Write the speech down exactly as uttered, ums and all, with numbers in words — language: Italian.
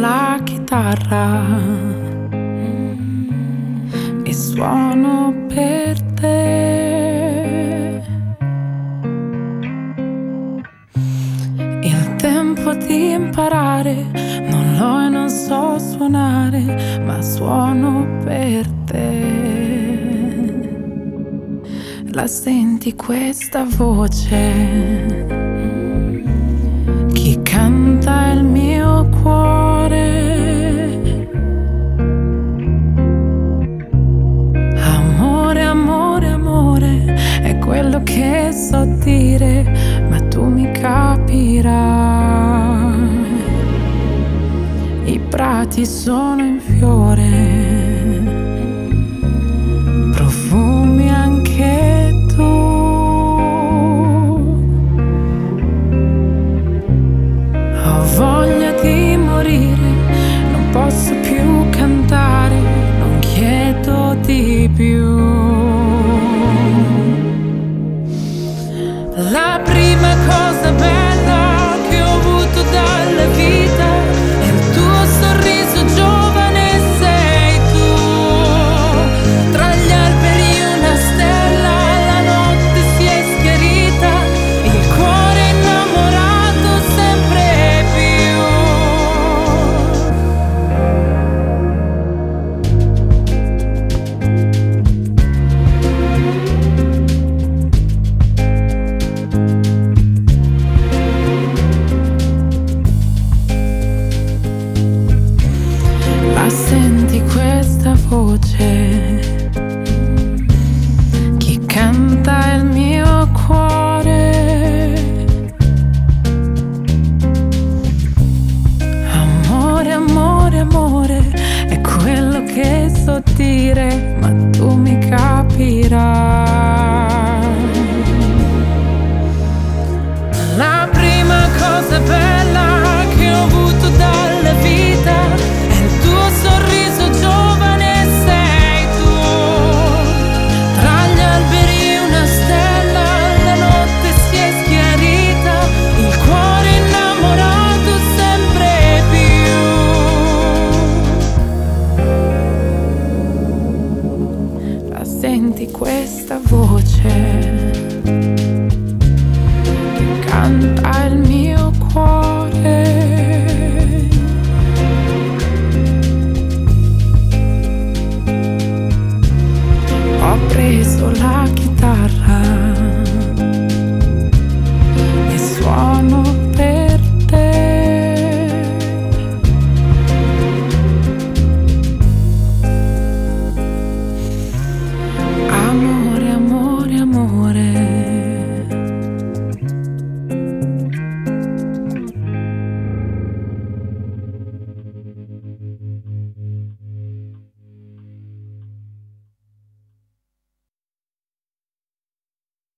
la chitarra e suono per te. Il tempo di imparare non l'ho e non so suonare, ma suono per te. La senti questa voce? Chi canta il mio cuore? Amore, amore, amore, è quello che so dire, ma tu mi capirai. I prati sono in fiore, profumi anche tu. Ho voglia di morire, non posso più cantare, non chiedo di più. La prima cosa bella che ho avuto dalla vita è il tuo sorriso giovane, sei tu. Tra gli alberi una stella, la notte si è schiarita, il cuore innamorato sempre più. La senti questa voce?